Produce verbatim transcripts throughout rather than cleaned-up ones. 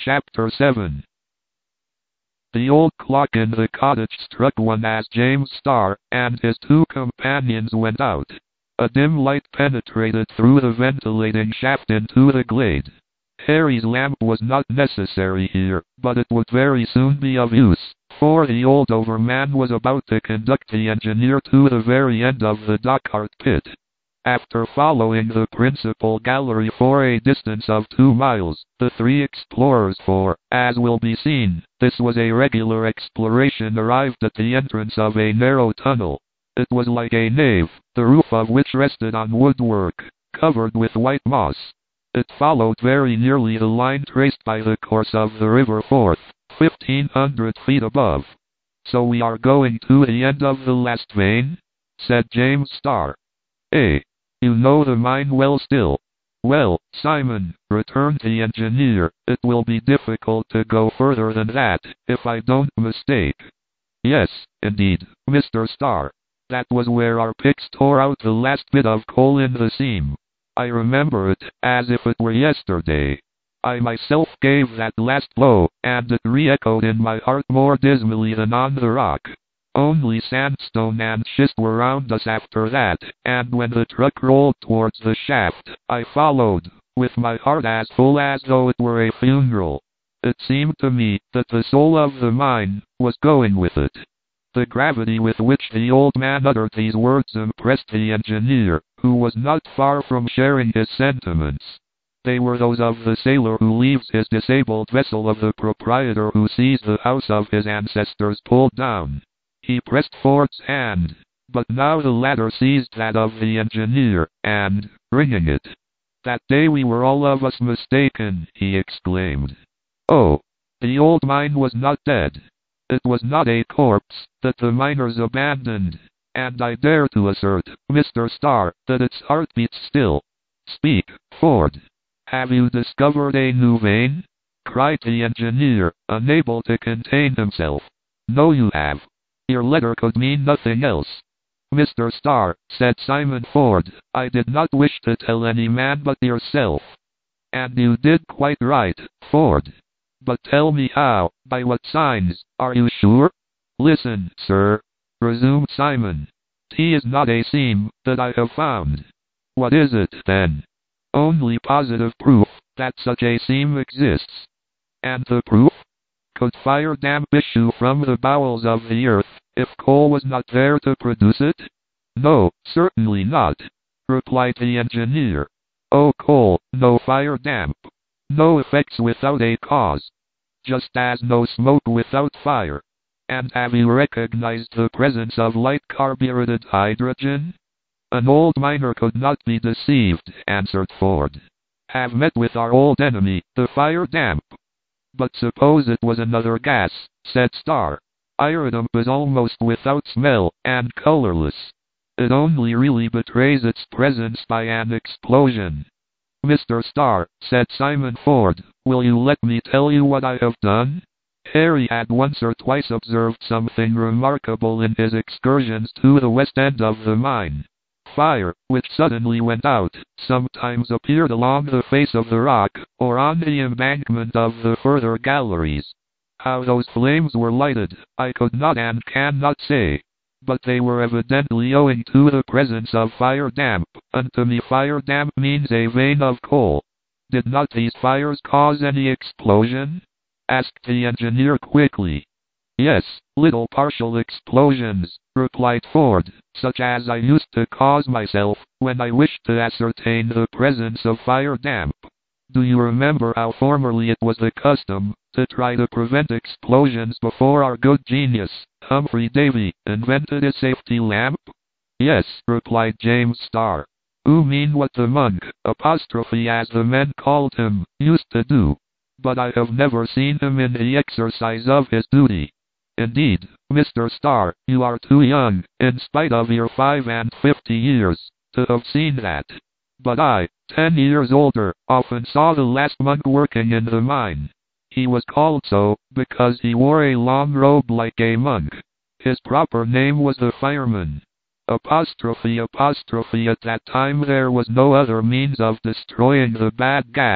Chapter seven. The old clock in the cottage struck one as James Starr and his two companions went out. A dim light penetrated through the ventilating shaft into the glade. Harry's lamp was not necessary here, but it would very soon be of use, for the old overman was about to conduct the engineer to the very end of the Dochart pit. After following the principal gallery for a distance of two miles, the three explorers, for, as will be seen, this was a regular exploration, arrived at the entrance of a narrow tunnel. It was like a nave, the roof of which rested on woodwork, covered with white moss. It followed very nearly the line traced by the course of the River Forth, fifteen hundred feet above. "So we are going to the end of the last vein?" said James Starr. "Eh? You know the mine well still." "Well, Simon," returned the engineer, "it will be difficult to go further than that, if I don't mistake." "Yes, indeed, Mister Starr. That was where our picks tore out the last bit of coal in the seam. I remember it, as if it were yesterday. I myself gave that last blow, and it re-echoed in my heart more dismally than on the rock. Only sandstone and schist were round us after that, and when the truck rolled towards the shaft, I followed, with my heart as full as though it were a funeral. It seemed to me that the soul of the mine was going with it." The gravity with which the old man uttered these words impressed the engineer, who was not far from sharing his sentiments. They were those of the sailor who leaves his disabled vessel, of the proprietor who sees the house of his ancestors pulled down. He pressed Ford's hand, but now the latter seized that of the engineer, and, wringing it, "That day we were all of us mistaken," he exclaimed. "Oh, the old mine was not dead. It was not a corpse that the miners abandoned, and I dare to assert, Mister Starr, that its heart beats still. Speak, Ford. Have you discovered a new vein?" cried the engineer, unable to contain himself. "No, you have. Your letter could mean nothing else." "Mister Starr," said Simon Ford, "I did not wish to tell any man but yourself." "And you did quite right, Ford. But tell me how, by what signs, are you sure?" "Listen, sir," resumed Simon. "T is not a seam that I have found." "What is it, then?" "Only positive proof that such a seam exists." "And the proof? Could fire damp issue from the bowels of the earth, if coal was not there to produce it?" "No, certainly not," replied the engineer. "Oh, coal, no fire damp. No effects without a cause. Just as no smoke without fire. And have you recognized the presence of light carbureted hydrogen?" "An old miner could not be deceived," answered Ford. "Have met with our old enemy, the fire damp." "But suppose it was another gas," said Starr. "Iridum is almost without smell, and colorless. It only really betrays its presence by an explosion." "Mister Starr," said Simon Ford, "will you let me tell you what I have done?" Harry had once or twice observed something remarkable in his excursions to the west end of the mine. Fire, which suddenly went out, sometimes appeared along the face of the rock, or on the embankment of the further galleries. How those flames were lighted, I could not and cannot say. But they were evidently owing to the presence of fire damp, and to me fire damp means a vein of coal. "Did not these fires cause any explosion?" asked the engineer quickly. "Yes, little partial explosions," replied Ford, "such as I used to cause myself, when I wished to ascertain the presence of fire damp. Do you remember how formerly it was the custom to try to prevent explosions before our good genius, Humphrey Davy, invented a safety lamp?" "Yes," replied James Starr. "You mean what the monk, apostrophe as the men called him, used to do. But I have never seen him in the exercise of his duty. Indeed, Mister Starr, you are too young, in spite of your five and fifty years, to have seen that. But I, ten years older, often saw the last monk working in the mine. He was called so, because he wore a long robe like a monk. His proper name was the fireman. Apostrophe apostrophe at that time there was no other means of destroying the bad gas,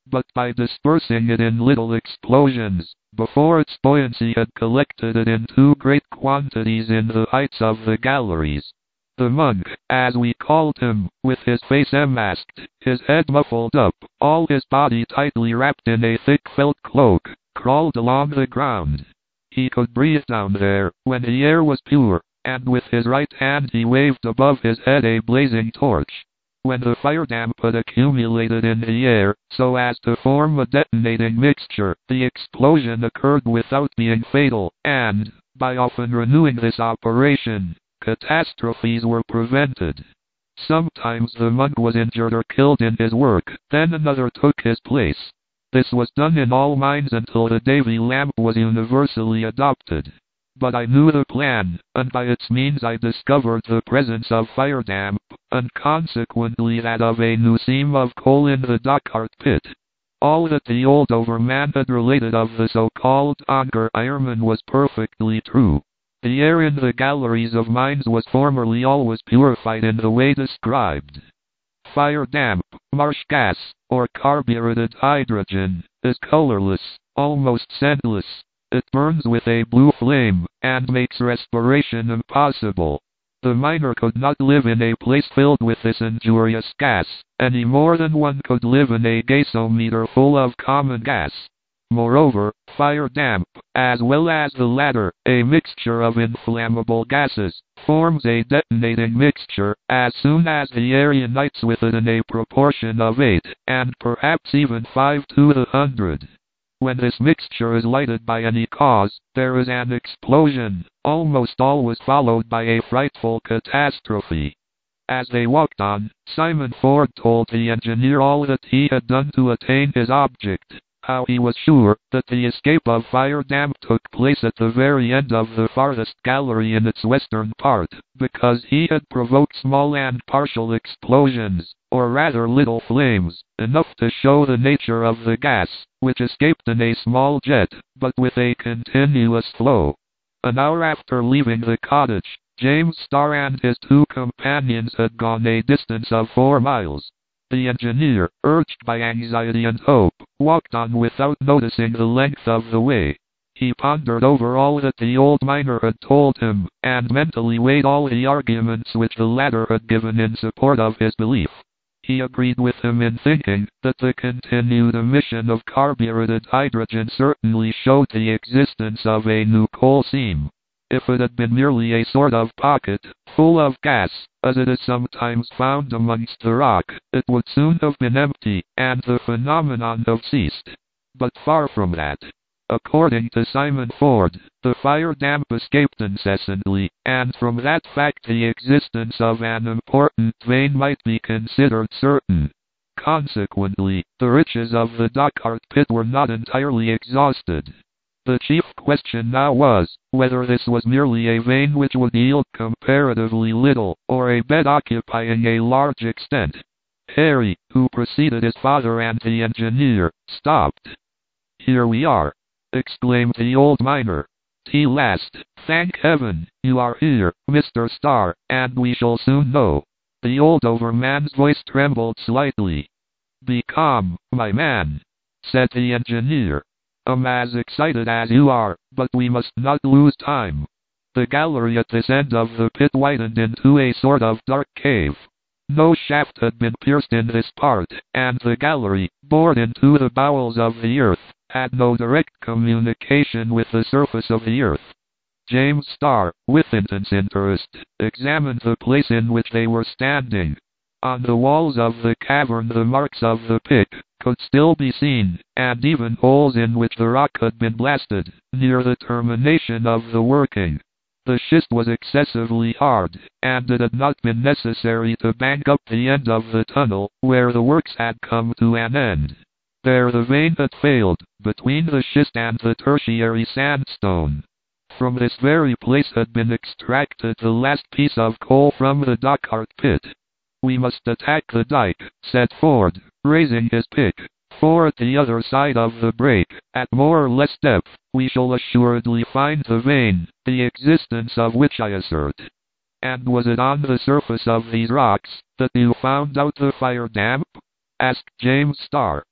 but by dispersing it in little explosions. Before its buoyancy had collected it in too great quantities in the heights of the galleries. The monk, as we called him, with his face unmasked, his head muffled up, all his body tightly wrapped in a thick felt cloak, crawled along the ground. He could breathe down there, when the air was pure, and with his right hand he waved above his head a blazing torch. When the fire damp had accumulated in the air, so as to form a detonating mixture, the explosion occurred without being fatal, and, by often renewing this operation, catastrophes were prevented. Sometimes the monk was injured or killed in his work, then another took his place. This was done in all mines until the Davy lamp was universally adopted. But I knew the plan, and by its means I discovered the presence of fire damp, and consequently that of a new seam of coal in the Dochart pit. All that the old overman had related of the so-called Ongar Ironman was perfectly true. The air in the galleries of mines was formerly always purified in the way described. Fire damp, marsh gas, or carbureted hydrogen, is colorless, almost scentless. It burns with a blue flame, and makes respiration impossible. The miner could not live in a place filled with this injurious gas, any more than one could live in a gasometer full of common gas. Moreover, fire damp, as well as the latter, a mixture of inflammable gases, forms a detonating mixture, as soon as the air unites with it in a proportion of eight, and perhaps even five to the hundred. When this mixture is lighted by any cause, there is an explosion, almost always followed by a frightful catastrophe. As they walked on, Simon Ford told the engineer all that he had done to attain his object. How he was sure that the escape of fire damp took place at the very end of the farthest gallery in its western part, because he had provoked small and partial explosions, or rather little flames, enough to show the nature of the gas, which escaped in a small jet, but with a continuous flow. An hour after leaving the cottage, James Starr and his two companions had gone a distance of four miles. The engineer, urged by anxiety and hope, walked on without noticing the length of the way. He pondered over all that the old miner had told him, and mentally weighed all the arguments which the latter had given in support of his belief. He agreed with him in thinking that the continued emission of carbureted hydrogen certainly showed the existence of a new coal seam. If it had been merely a sort of pocket, full of gas, as it is sometimes found amongst the rock, it would soon have been empty, and the phenomenon have ceased. But far from that. According to Simon Ford, the fire damp escaped incessantly, and from that fact the existence of an important vein might be considered certain. Consequently, the riches of the Dochart pit were not entirely exhausted. The chief question now was, whether this was merely a vein which would yield comparatively little, or a bed occupying a large extent. Harry, who preceded his father and the engineer, stopped. "Here we are!" exclaimed the old miner. "T last, thank heaven, you are here, Mister Starr, and we shall soon know." The old overman's voice trembled slightly. "Be calm, my man," said the engineer. "I'm as excited as you are, but we must not lose time." The gallery at this end of the pit widened into a sort of dark cave. No shaft had been pierced in this part, and the gallery, bored into the bowels of the earth, had no direct communication with the surface of the earth. James Starr, with intense interest, examined the place in which they were standing. On the walls of the cavern the marks of the pick could still be seen, and even holes in which the rock had been blasted, near the termination of the working. The schist was excessively hard, and it had not been necessary to bank up the end of the tunnel, where the works had come to an end. There the vein had failed, between the schist and the tertiary sandstone. From this very place had been extracted the last piece of coal from the Dochart pit. "We must attack the dike," said Ford, raising his pick, "for at the other side of the break, at more or less depth, we shall assuredly find the vein, the existence of which I assert." "And was it on the surface of these rocks that you found out the fire damp?" asked James Starr.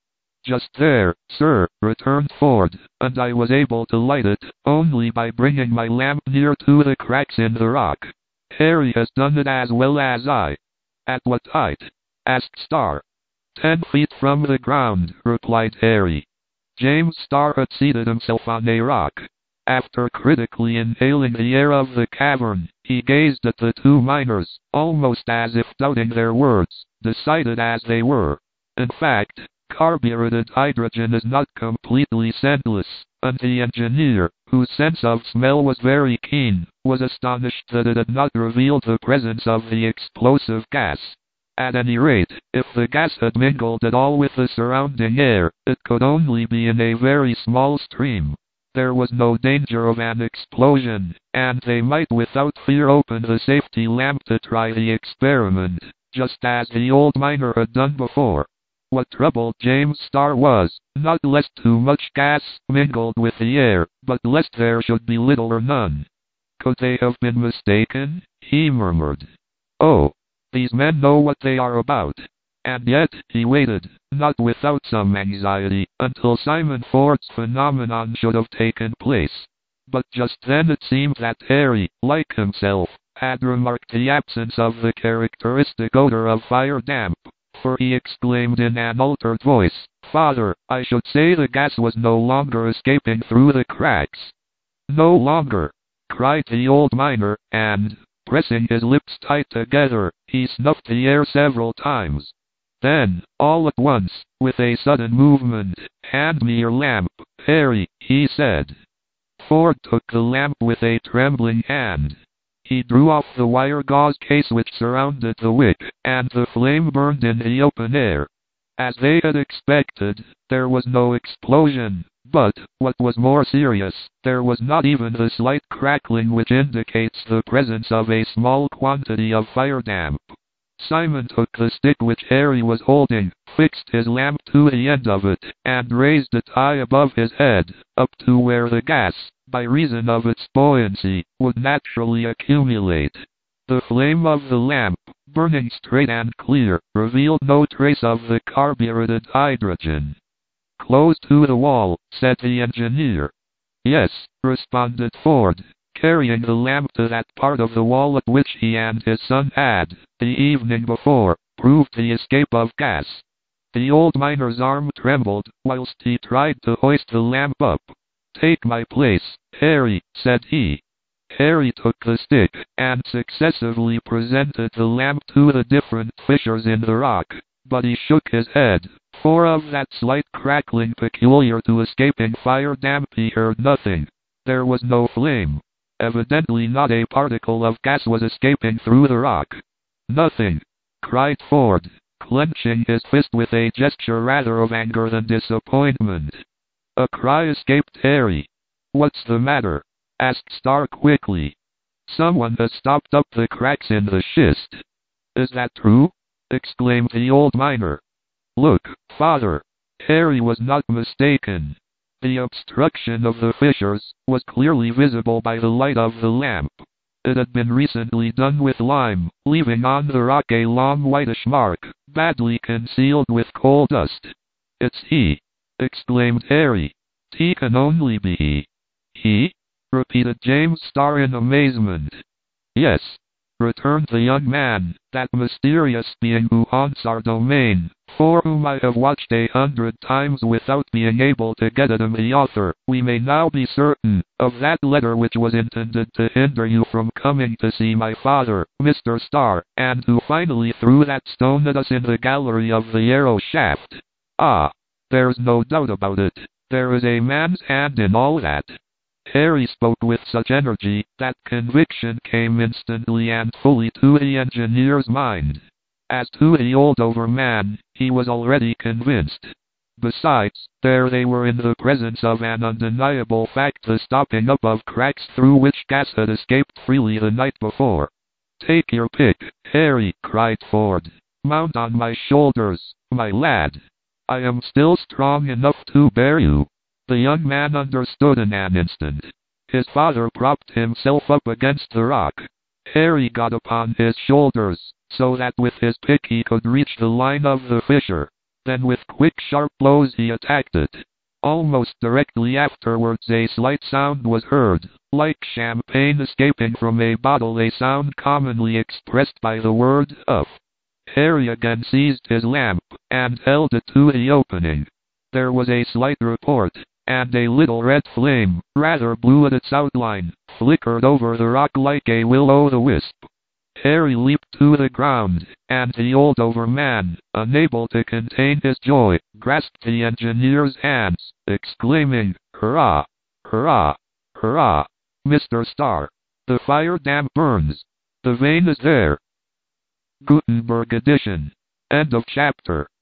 Just there, sir, returned Ford, and I was able to light it, only by bringing my lamp near to the cracks in the rock. Harry has done it as well as I. At what height? Asked Starr. Ten feet from the ground, replied Harry. James Starr had seated himself on a rock. After critically inhaling the air of the cavern, he gazed at the two miners, almost as if doubting their words, decided as they were. In fact, carbureted hydrogen is not completely scentless, and the engineer, whose sense of smell was very keen, was astonished that it had not revealed the presence of the explosive gas. At any rate, if the gas had mingled at all with the surrounding air, it could only be in a very small stream. There was no danger of an explosion, and they might without fear open the safety lamp to try the experiment, just as the old miner had done before. What troubled James Starr was, not lest too much gas mingled with the air, but lest there should be little or none. Could they have been mistaken? He murmured. Oh, these men know what they are about. And yet, he waited, not without some anxiety, until Simon Ford's phenomenon should have taken place. But just then it seemed that Harry, like himself, had remarked the absence of the characteristic odor of fire damp, for he exclaimed in an altered voice, "Father, I should say the gas was no longer escaping through the cracks." "No longer!" cried the old miner, and, pressing his lips tight together, he snuffed the air several times. Then, all at once, with a sudden movement, "Hand me your lamp, Harry," he said. Ford took the lamp with a trembling hand. He drew off the wire gauze case which surrounded the wick, and the flame burned in the open air. As they had expected, there was no explosion, but, what was more serious, there was not even the slight crackling which indicates the presence of a small quantity of fire damp. Simon took the stick which Harry was holding, fixed his lamp to the end of it, and raised it high above his head, up to where the gas, by reason of its buoyancy, would naturally accumulate. The flame of the lamp, burning straight and clear, revealed no trace of the carbureted hydrogen. "Close to the wall," said the engineer. "Yes," responded Ford, carrying the lamp to that part of the wall at which he and his son had, the evening before, proved the escape of gas. The old miner's arm trembled, whilst he tried to hoist the lamp up. "Take my place, Harry," said he. Harry took the stick, and successively presented the lamp to the different fissures in the rock, but he shook his head, for of that slight crackling peculiar to escaping fire damp he heard nothing. There was no flame. Evidently not a particle of gas was escaping through the rock. "Nothing!" cried Ford, clenching his fist with a gesture rather of anger than disappointment. A cry escaped Harry. "What's the matter?" asked Starr quickly. "Someone has stopped up the cracks in the schist." "Is that true?" exclaimed the old miner. "Look, father." Harry was not mistaken. The obstruction of the fissures was clearly visible by the light of the lamp. It had been recently done with lime, leaving on the rock a long whitish mark, badly concealed with coal dust. "It's he!" exclaimed Harry. "He can only be he." "He?" repeated James Starr in amazement. "Yes," returned the young man, "that mysterious being who haunts our domain, for whom I have watched a hundred times without being able to get at him, the author, we may now be certain, of that letter which was intended to hinder you from coming to see my father, Mister Starr, and who finally threw that stone at us in the gallery of the arrow shaft. Ah, there's no doubt about it. There is a man's hand in all that." Harry spoke with such energy, that conviction came instantly and fully to the engineer's mind. As to the old overman, he was already convinced. Besides, there they were in the presence of an undeniable fact, the stopping up of cracks through which gas had escaped freely the night before. "Take your pick, Harry," cried Ford. "Mount on my shoulders, my lad. I am still strong enough to bear you." The young man understood in an instant. His father propped himself up against the rock. Harry got upon his shoulders, so that with his pick he could reach the line of the fissure. Then with quick sharp blows he attacked it. Almost directly afterwards a slight sound was heard, like champagne escaping from a bottle, a sound commonly expressed by the word "uff." Harry again seized his lamp, and held it to the opening. There was a slight report, and a little red flame, rather blue at its outline, flickered over the rock like a will-o'-the-wisp. Harry leaped to the ground, and the old overman, unable to contain his joy, grasped the engineer's hands, exclaiming, "Hurrah! Hurrah! Hurrah! Mister Starr! The fire damp burns! The vein is there!" Gutenberg edition. End of chapter.